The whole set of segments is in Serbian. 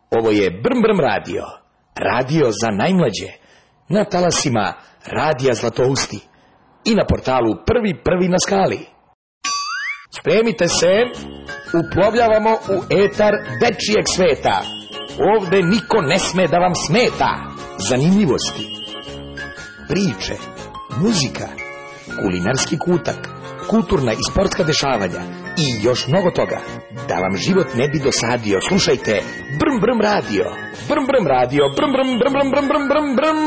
Ovo je Brm Brm radio, radio za najmlađe, na talasima Radija Zlatousti i na portalu Prvi na skali. Spremite se, uplovljavamo u etar dečijeg sveta. Ovde niko ne sme da vam smeta. Zanimljivosti, priče, muzika, kulinarski kutak, kulturna i sportska dešavanja i još mnogo toga. Da vam život ne bi dosadio, slušajte Brm Brm radio. Brm Brm radio, brm brm brm brm brm brm brm brm.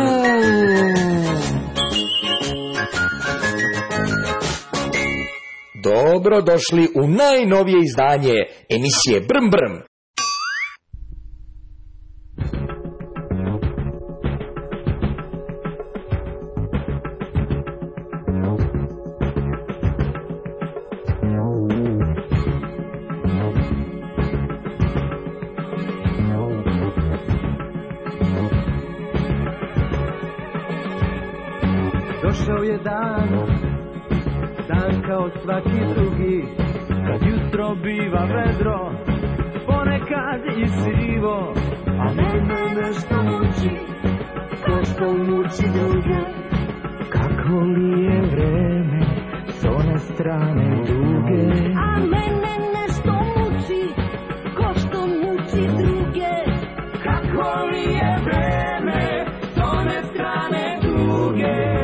Dobro došli u najnovije izdanje emisije Brm Brm. Došao je dan kao svaki drugi, kad jutro biva vedro, ponekad i sivo, a mene nešto muči, ko što muči druge. Kako li je vreme s one strane duge? A mene nešto muči, ko što muči druge. Kako li je vreme s one strane duge?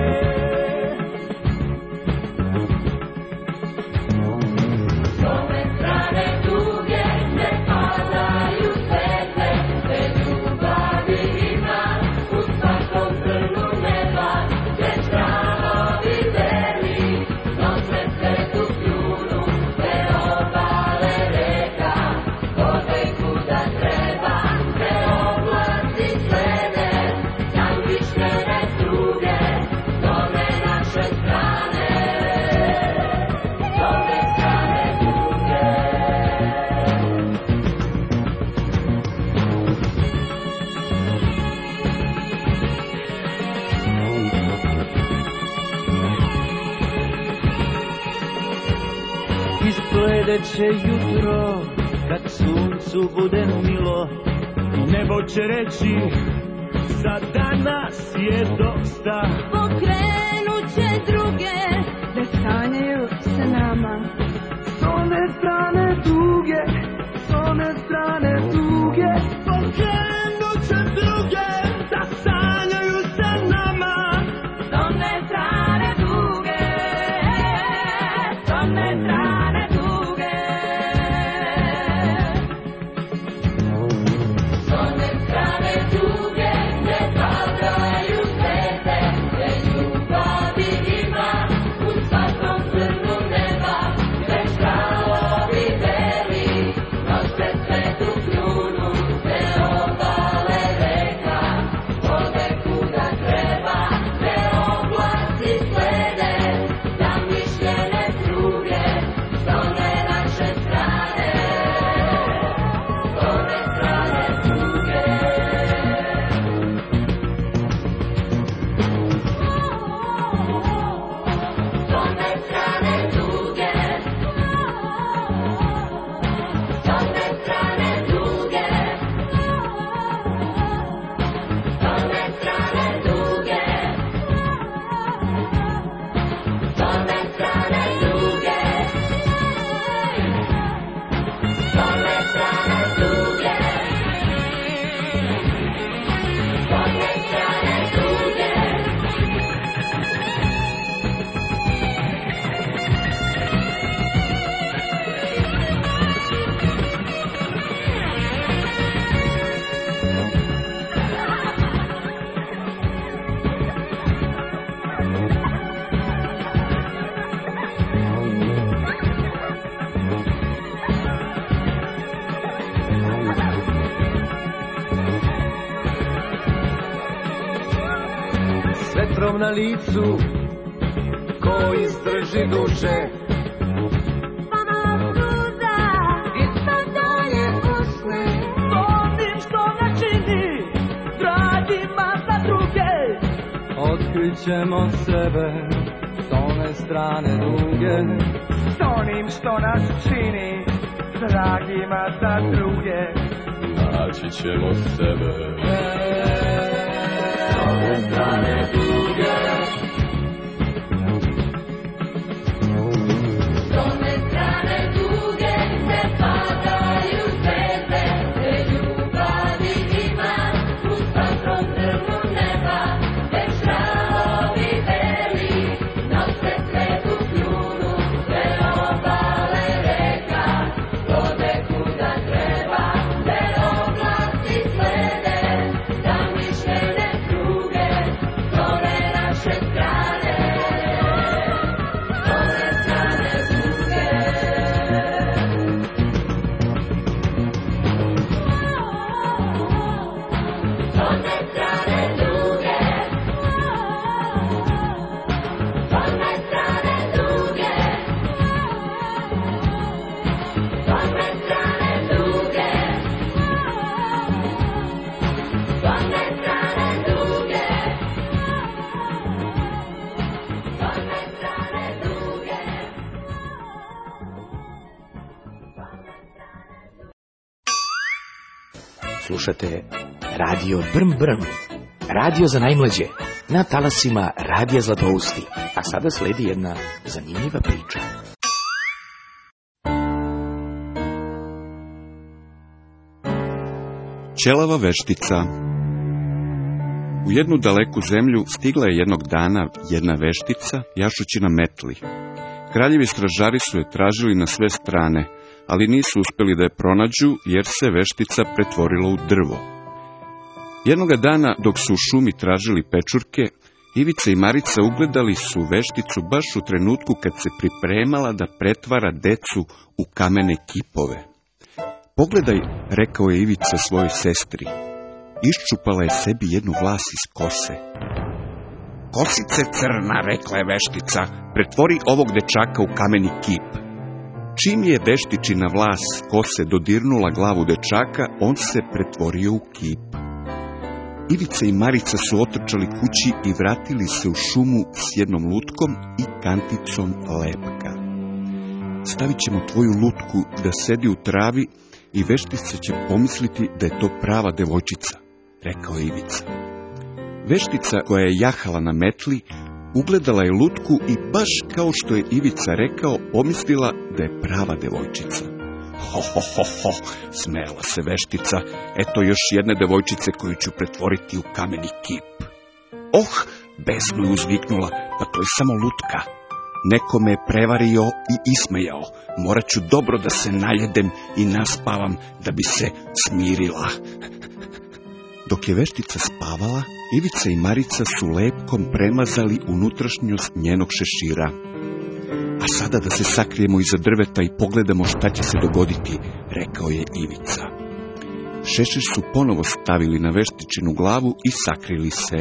Sledeće jutro, kad suncu bude milo, nebo će reći, za danas je dosta. Pokrenut će druge, da sanjaju sa nama. S one strane tuge, s one strane tuge. Pokrenut će druge, da sanjaju sa nama. S one strane tuge, s one strane tuge. Vetrom na licu, ko izdrži duše. Pada suza, ispadanje usne. S onim što ne čini, radima za druge. Otkrićemo sebe s one strane duge. S onim što nas čini, dragima za druge. naći ćemo sebe. Ove strane duge, One strane duge se padaju zvezde, te ljubavi ima uz patron crnu neba, te šravovi beli nose svetu kljunu, te obale reka vode kuda treba, te oblasti slede, zamišljene pruge, zore naše strane. One strane duge, one strane duge, one strane duge, one strane duge, one strane duge, one strane duge. Slušate Radio Brm Brm, radio za najmlađe, na talasima Radija Zlatousti. A sada sledi jedna zanimljiva priča. Ćelava veštica. U jednu daleku zemlju stigla je jednog dana jedna veštica, jašući na metli. Kraljevi stražari su je tražili na sve strane, ali nisu uspjeli da je pronađu, jer se veštica pretvorila u drvo. Jednoga dana, dok su u šumi tražili pečurke, Ivica i Marica ugledali su vešticu baš u trenutku kad se pripremala da pretvara decu u kamene kipove. Pogledaj, rekao je Ivica svojoj sestri. Iščupala je sebi jednu vlas iz kose. Kosice crna, rekla je veštica, pretvori ovog dečaka u kameni kip. Čim je veštičina vlas kose dodirnula glavu dečaka, on se pretvorio u kip. Ivica i Marica su otrčali kući i vratili se u šumu s jednom lutkom i kanticom lepka. Stavit ćemo tvoju lutku da sedi u travi i veštica će pomisliti da je to prava devojčica, rekao je Ivica. Veštica koja je jahala na metli ugledala je lutku i baš kao što je Ivica rekao, pomislila da je prava devojčica. Ho, ho, ho, ho, smejala se veštica, eto još jedne devojčice koju ću pretvoriti u kameni kip. Oh, besno je uzviknula, pa to je samo lutka. Neko me je prevario i ismejao, morat ću dobro da se najedem i naspavam da bi se smirila. Dok je veštica spavala, Ivica i Marica su lepkom premazali unutrašnjost njenog šešira. A sada da se sakrijemo iza drveta i pogledamo šta će se dogoditi, rekao je Ivica. Šešir su ponovo stavili na veštičinu glavu i sakrili se.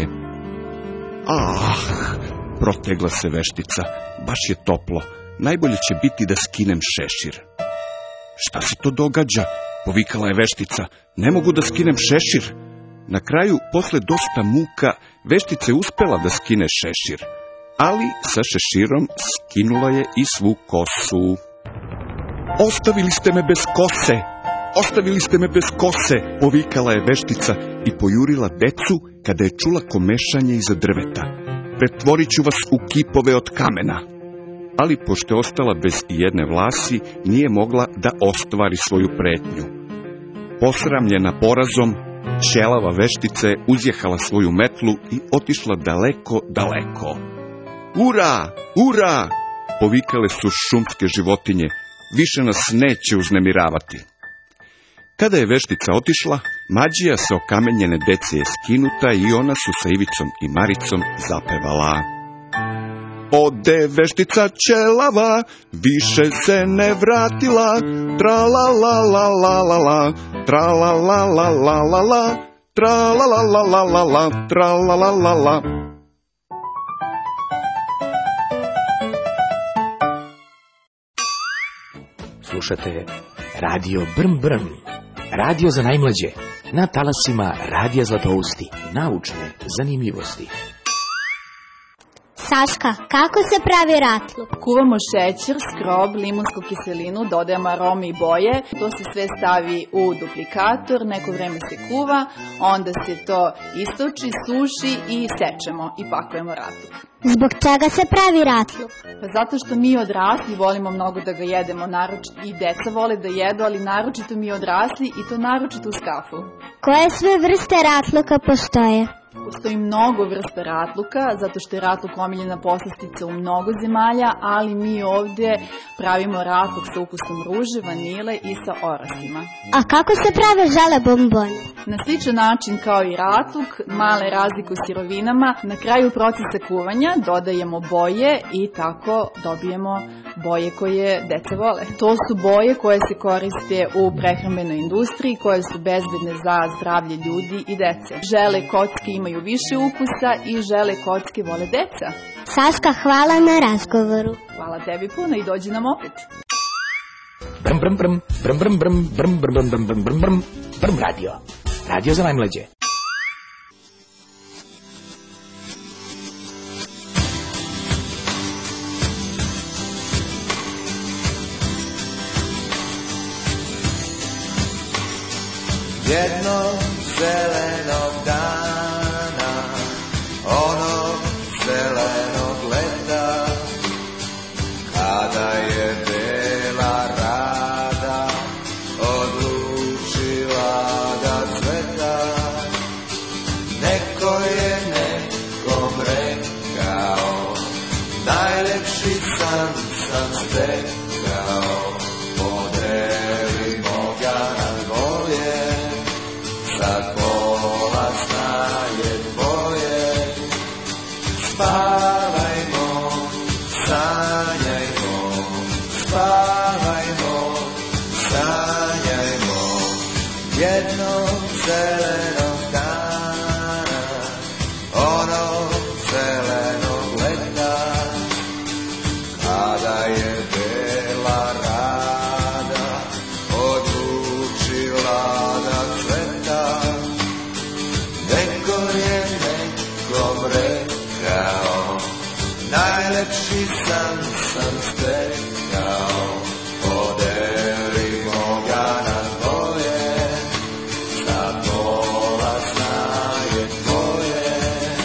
Ah, protegla se veštica, baš je toplo, najbolje će biti da skinem šešir. Šta se to događa? Povikala je veštica, ne mogu da skinem šešir. Na kraju, posle dosta muka, veštica je uspela da skine šešir, ali sa šeširom skinula je i svu kosu. Ostavili ste me bez kose! Ostavili ste me bez kose! Povikala je veštica i pojurila decu kada je čula komešanje iza drveta. Pretvorit ću vas u kipove od kamena. Ali pošto je ostala bez jedne vlasi, nije mogla da ostvari svoju pretnju. Posramljena porazom, ćelava veštica je uzjehala svoju metlu i otišla daleko, daleko. Ura! Ura! Povikale su šumske životinje. Više nas neće uznemiravati. Kada je veštica otišla, mađija sa okamenjene dece je skinuta i ona su sa Ivicom i Maricom zapevala. Ode veštica ćelava, više se ne vratila, tra la la la la la la, tra la la la la la la, tra la la la la la la, tra la la la la. Slušate Radio Brm Brm, radio za najmlađe, na talasima Radija Zlatousti, naučne zanimljivosti. Saška, kako se pravi ratluk? Kuvamo šećer, skrob, limunsku kiselinu, dodajemo arome i boje. To se sve stavi u duplikator, neko vreme se kuva, onda se to istoči, suši i sečemo i pakujemo ratluk. Zbog čega se pravi ratluk? Pa zato što mi odrasli volimo mnogo da ga jedemo, i deca vole da jedu, ali naročito mi odrasli i to naročito uz kafu. Koje sve vrste ratluka postoje? Postoji mnogo vrsta ratluka, zato što je ratluk omiljena poslastica u mnogo zemalja, ali mi ovdje pravimo ratluk sa ukusom ruže, vanile i sa orasima. A kako se prave žele bombone? Na sličan način kao i ratluk, male razlike u sirovinama, na kraju procesa kuvanja dodajemo boje i tako dobijemo boje koje deca vole. To su boje koje se koriste u prehrambenoj industriji, koje su bezbedne za zdravlje ljudi i dece. Žele kocke imaju više ukusa i žele kocke vole deca. Saška, hvala na razgovoru. Hvala tebi puno i dođi nam opet. Brm, brm, brm, brm, brm, brm, brm, brm, brm, brm, brm, brm, brm radio. Radio za najmlađe. Jednog zelenog dana, onog zelenog leta, kada je bela rada odlučila da cveta, neko je nekom rekao, najlepši san sam stekao, podelimo ga na dvoje, sad pola sna je tvoje. Spavajmo, sanjajmo, spavajmo, sanjajmo, jednog zelenog dana, onog zelenog leta, kada je bela rada odlučila da cveta, neko je nekom rekao, najlepši san sam stekao, podelimo ga na dvoje, sad pola sna je tvoje.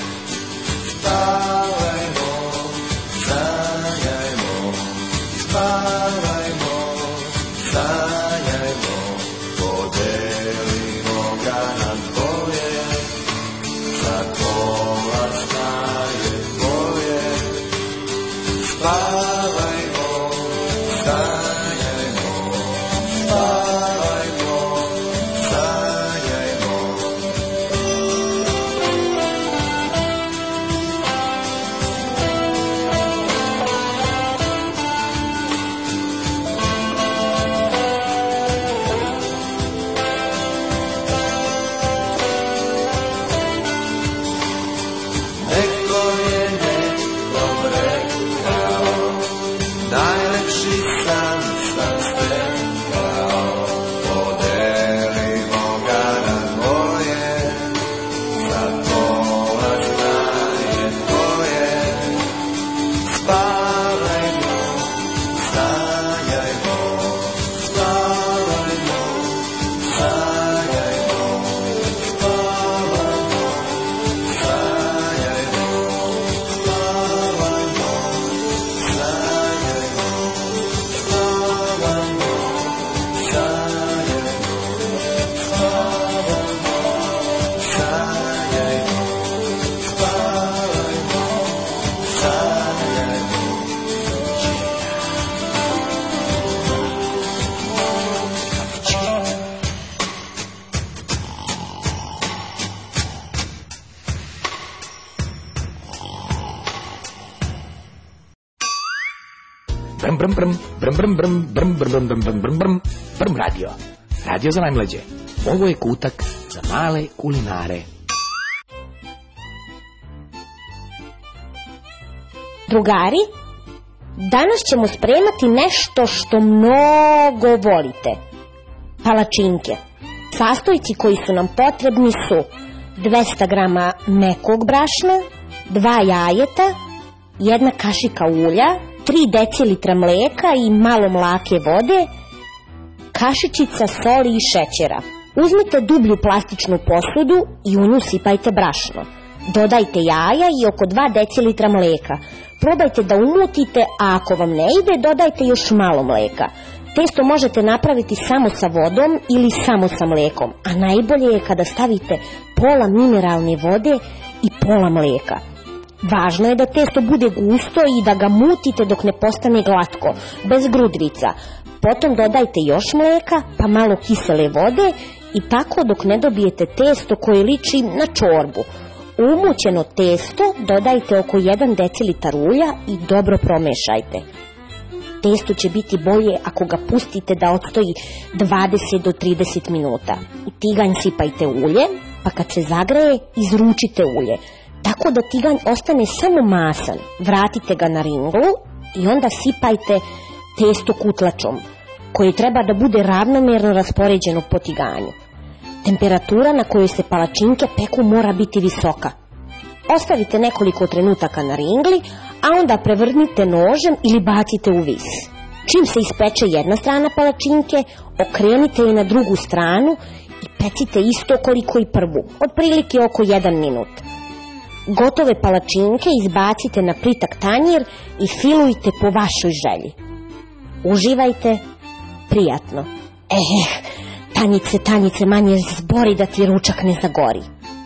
Spavajmo, sanjajmo, spavajmo, sanjajmo, podelimo ga na dvoje, sad pola sna je tvoje. Spavajmo, sanjajmo, spavajmo, sanjajmo. Neko je nekom rekao, najlepši san sam stekao, podelimo ga na dvoje, sad pola sna je tvoje. Spavajmo, sanjajmo, spavajmo, sanjajmo, spavajmo, sanjajmo, spavajmo, sanjajmo, spavajmo, sanjajmo, spavajmo, sanjajmo, spavajmo, sanjajmo. Brm, brm, brm, brm, brm, brm, brm, brm, brm, brm, brm, brm, brm radio. Radio za najmlađe. Ovo je kutak za male kulinare. Drugari, danas ćemo spremati nešto što mnogo volite. Palačinke. Sastojci koji su nam potrebni su 200 grama mekog brašna, 2 jajeta, 1 kašika ulja, 3 decilitra mleka i malo mlake vode, kašičica soli i šećera. Uzmite dublju plastičnu posudu i u nju sipajte brašno. Dodajte jaja i oko 2 decilitra mleka. Probajte da umutite, a ako vam ne ide, dodajte još malo mleka. Testo možete napraviti samo sa vodom ili samo sa mlekom, a najbolje je kada stavite pola mineralne vode i pola mleka. Važno je da testo bude gusto i da ga mutite dok ne postane glatko, bez grudvica. Potom dodajte još mleka, pa malo kisele vode i tako dok ne dobijete testo koje liči na čorbu. U umućeno testo dodajte oko 1 decilitar ulja i dobro promešajte. Testo će biti bolje ako ga pustite da odstoji 20 do 30 minuta. U tiganj sipajte ulje, pa kad se zagreje, izručite ulje. Tako da tiganj ostane samo masan. Vratite ga na ringlu i onda sipajte testo kutlačom, koje treba da bude ravnomerno raspoređeno po tiganju. Temperatura na kojoj se palačinke peku mora biti visoka. Ostavite nekoliko trenutaka na ringli, a onda prevrnite nožem ili bacite u vis. Čim se ispeče jedna strana palačinke, okrenite je na drugu stranu i pecite isto koliko i prvu, otprilike oko 1 minut. Gotove palačinke izbacite na plitak tanjir i filujte po vašoj želji. Uživajte, prijatno. Tanjice, manje zbori da ti ručak ne zagori.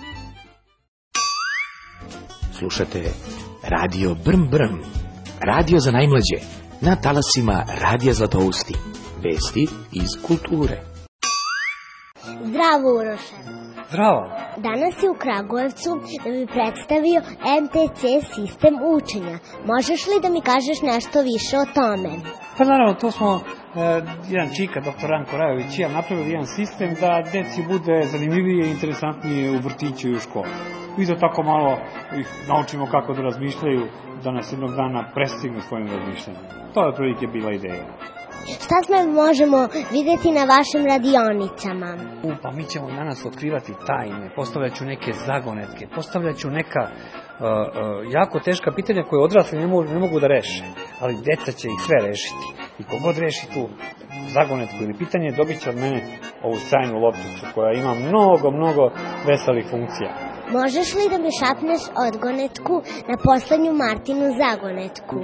Slušate Radio Brm Brm, radio za najmlađe, na talasima Radija Zlatousti. Vesti iz kulture. Zdravo, Uroše. Zdravo. Danas je u Kragujevcu da bi predstavio MTC sistem učenja. Možeš li da mi kažeš nešto više o tome? Pa naravno, to smo jedan čika, dr. Ranko Rajović i ja napravili jedan sistem da deci bude zanimljivije i interesantnije u vrtiću i u školi. I da tako malo ih naučimo kako da razmišljaju, da nas jednog dana prestignu svojim razmišljanjem. To je otprilike bila ideja. Šta sve možemo videti na vašim radionicama? Pa mi ćemo danas otkrivati tajne, postavljat ću neke zagonetke, postavljat ću neka jako teška pitanja koje odrasli ne mogu da reše, ali deca će ih sve rešiti. I kogod reši tu zagonetku ili pitanje, dobit će od mene ovu sjajnu lopticu koja ima mnogo veselih funkcija. Možeš li da mi šapneš odgonetku na poslednju Martinu zagonetku?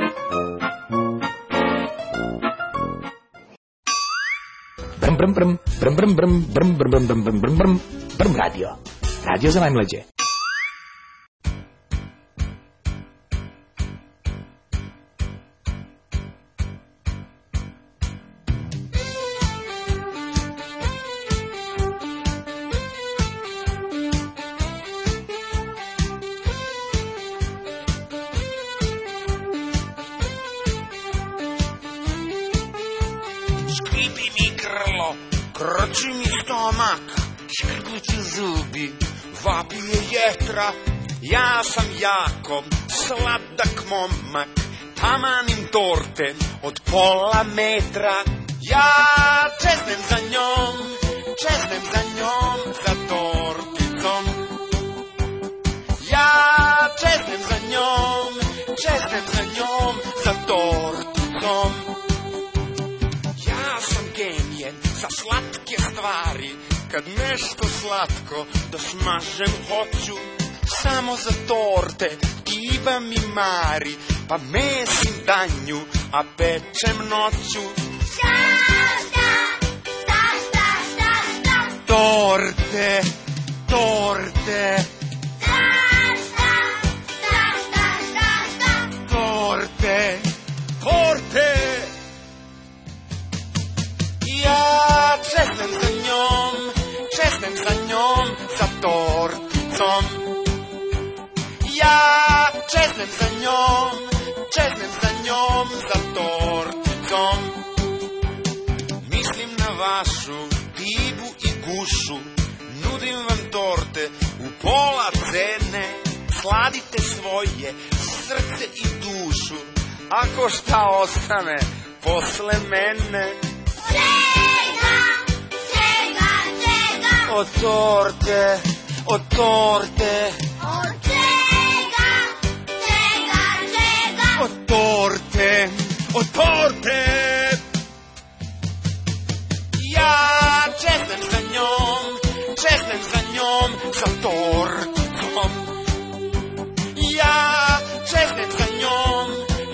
Brm, brm, brm, brm, brm, brm, brm, brm, brm, brm, brm, brm, brm, brm radio. Radio za najmlađe. Krči mi stomak, škrguću zubi, vapije jetra, ja sam jako sladak momak, tamanim torte od pola metra, ja čeznem za njom, za torticom, ja čeznem za njom, za torticom. Ja sam genije za slatke stvari, kad nešto slatko da smažem hoću, samo za torte diva mi mari, pa mesim danju, a pečem noću. Šta? Torte. Torte. Ja čeznem za njom, za torticom. Ja čeznem za njom, za torticom. Mislim na vašu divu i gušu, nudim vam torte u pola cene. Sladite svoje srce i dušu, ako šta ostane posle mene. Čega? Od torte. Od čega? torte, od torte. Ja čeznem za njom, sa torticom. Ja čeznem za njom,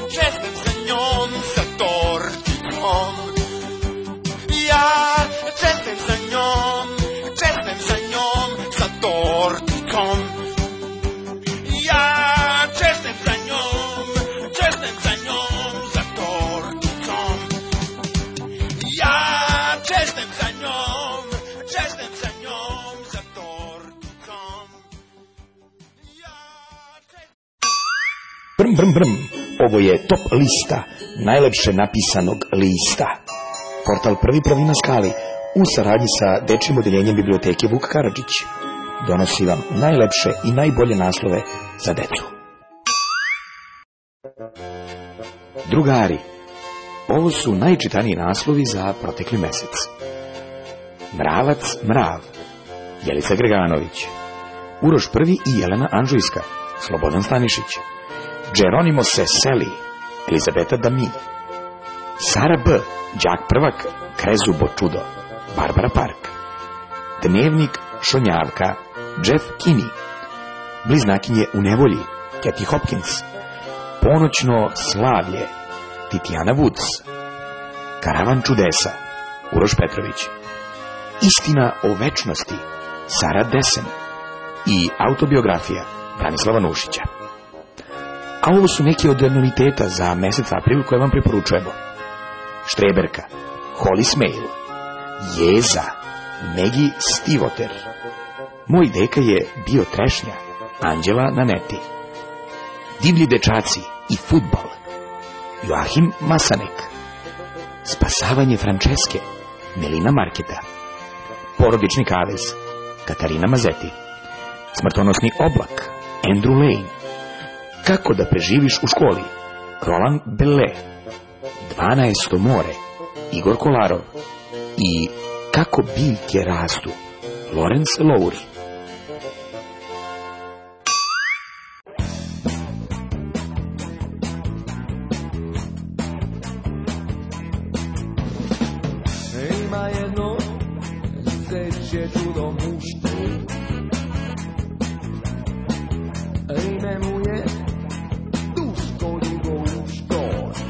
sa torticom. Ja čeznem za njom, sa torticom. Ja čeznem za njom, sa torticom. Ja čeznem za njom, sa torticom. Brm, brm, brm. Ovo je top lista najlepše napisanog lista. Portal Prvi na skali u saradnji sa dečjim odeljenjem biblioteke Vuk Karadžić donosi vam najlepše i najbolje naslove za decu. Drugari, ovo su najčitaniji naslovi za protekli mesec. Mravac mrav, Jelica Greganović, Uroš Prvi i Jelena Anđujska, Slobodan Stanišić, Džeronimo se seli, Elizabeta Dami, Sara B, đak prvak, Krezubo čudo, Barbara Park, Dnevnik Šonjavka, Jeff Kinney, Bliznakinje u nevolji, Kathy Hopkins, Ponoćno slavlje, Titijana Woods, Karavan čudesa, Uroš Petrović, Istina o večnosti, Sara Desen i autobiografija Branislava Nušića. A ovo su neki od noviteta za mesec april koje vam preporučujemo. Štreberka, Holly Smale, Jeza, Megi Stivoter, Moj deka je bio trešnja, Anđela Naneti, Divlji dečaci i fudbal, Joachim Masanek, Spasavanje Franceske, Melina Marketa, Porodični kavez, Katarina Mazeti, Smrtonosni oblak, Andrew Lane, Kako da preživiš u školi, Roland Bellet, 12. more, Igor Kolarov i Kako biljke rastu, Lorenz Lowry. Ima jedno zeće čudo muško, ime mu je Duško Ljubovuško.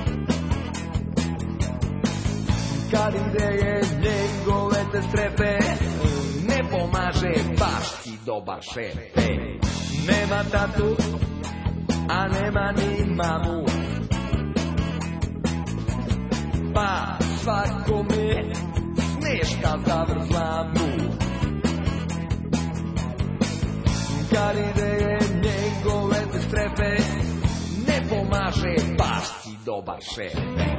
Kad ideje njegove te strepe, ne pomaže baš ti dobar šefe. Nema tatu, a nema ni mamu, pa svakome smeška zavrzla mu. Kad ideje njegove te strepe, ne pomaže baš ti dobar šefe.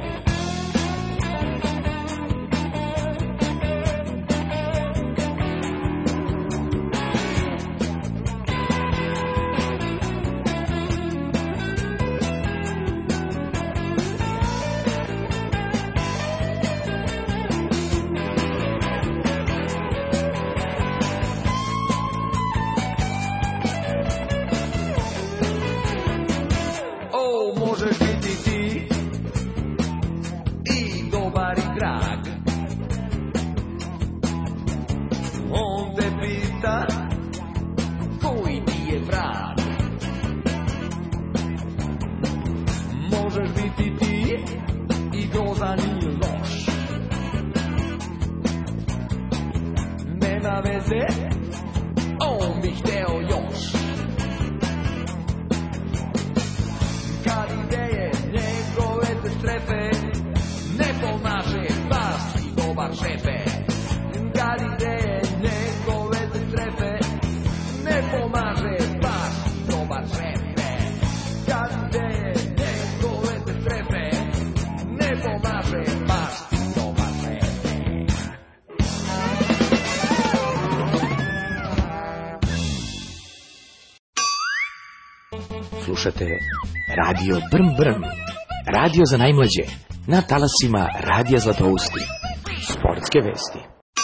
Možeš biti ti i dobar i drag. On te pita koji ti je vrag. Možeš biti ti i grozan i loš. Nema veze, on bi hteo još. Kad ideje njegove te strepe, ne pomaže baš ti dobar šefe. Kad ideje njegove te strepe, ne pomaže baš ti dobar šefe. Kad ideje njegove te strepe, ne pomaže baš ti dobar šefe. Slušate Radio Brm Brm, radio za najmlađe, na talasima Radija Zlatousti. Sportske vesti.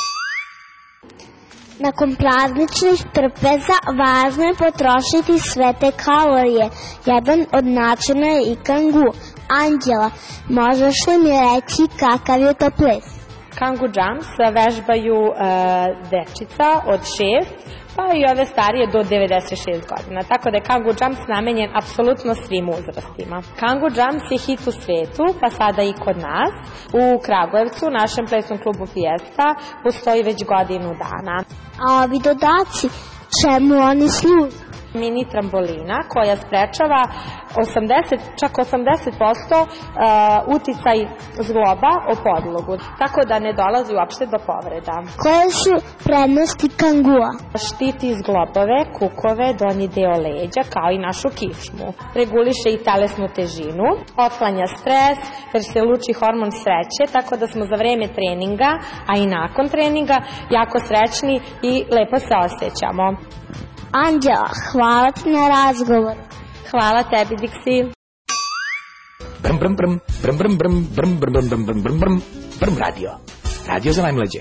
Nakon prazničnih trpeza važno je potrošiti sve te kalorije. Jedan od načina je ikangu. Anđela, možeš li mi reći kakav je to ples? Kangu jumps vežbaju dečica od 6 pa i ove starije do 96 godina. Tako da je Kangu jumps namenjen apsolutno svim uzrastima. Kangu jumps je hit u svetu, pa sada i kod nas. U Kragujevcu, našem plesnom klubu Fiesta, postoji već godinu dana. A ovi dodaci, čemu oni služe? Mini trambolina koja sprečava čak 80% uticaj zgloba o podlogu, tako da ne dolazi uopšte do povreda. Koje su prednosti kangua? Štiti zglobove, kukove, donji deo leđa, kao i našu kičmu. Reguliše i telesnu težinu, otklanja stres, jer se luči hormon sreće, tako da smo za vreme treninga, a i nakon treninga, jako srećni i lepo se osjećamo. Anđela, hvala ti na razgovor. Hvala tebi, Diksi. Brm, brm, brm, brm, brm, brm, brm, brm, brm, brm, brm, brm, brm, brm radio. Radio za najmlađe.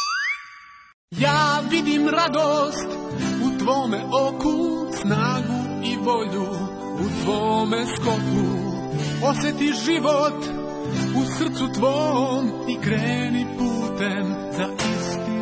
Ja vidim radost u tvome oku, snagu i volju u tvome skoku. Osjeti život u srcu tvom i kreni putem za istinu.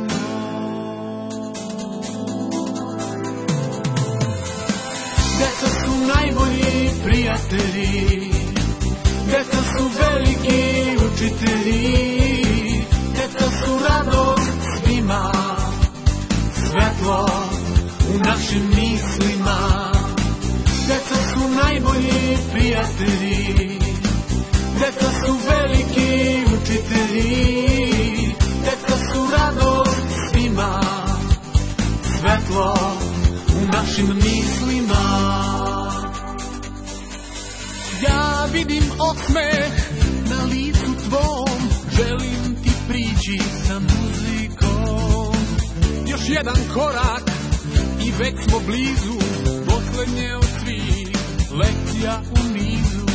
Deca su najbolji prijatelji, deca su veliki učitelji, deca su radost svima, svetlo u našim mislima. Deca su najbolji prijatelji, deca su veliki učitelji, deca su radost svima, svetlo u našim mislima. Ja vidim osmeh na licu tvom, želim ti prići sa muzikom. Još jedan korak i već smo blizu, poslednje od svih lekcija u nizu.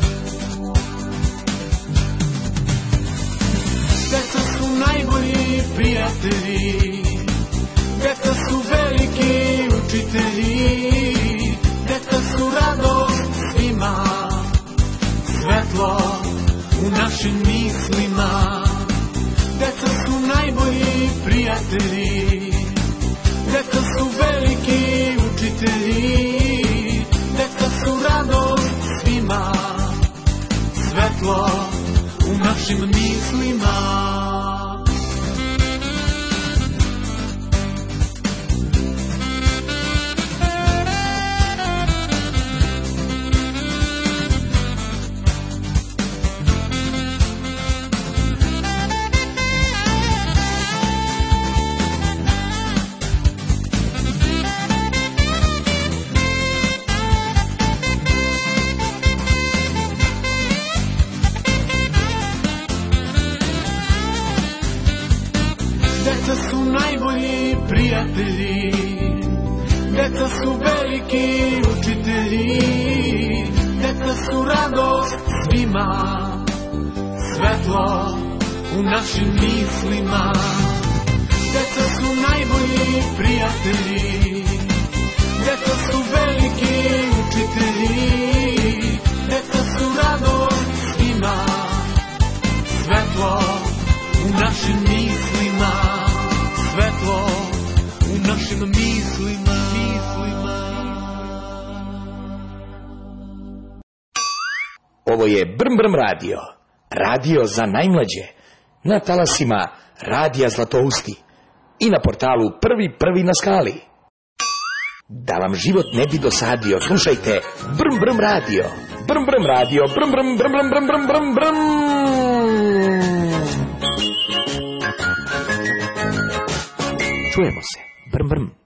Deca su najbolji prijatelji, deca su veliki učitelji, deca su radost svima, svetlo u našim mislima. Deca su najbolji prijatelji, deca su veliki učitelji, deca su radost svima, svetlo u našim mislima. Deca su najbolji prijatelji, deca su veliki učitelji, deca su radost svima, svetlo u našim mislima. Deca su najbolji prijatelji, deca su veliki učitelji, deca su radost svima, svetlo u našim mislima, svetlo u našim mislima. Ovo je Brm Brm radio, radio za najmlađe, na talasima Radija Zlatousti i na portalu Prvi na skali. Da vam život ne bi dosadio, slušajte Brm Brm radio, Brm Brm radio, Brm Brm Brm Brm Brm Brm Brm Brm. Čujemo se, Brm Brm.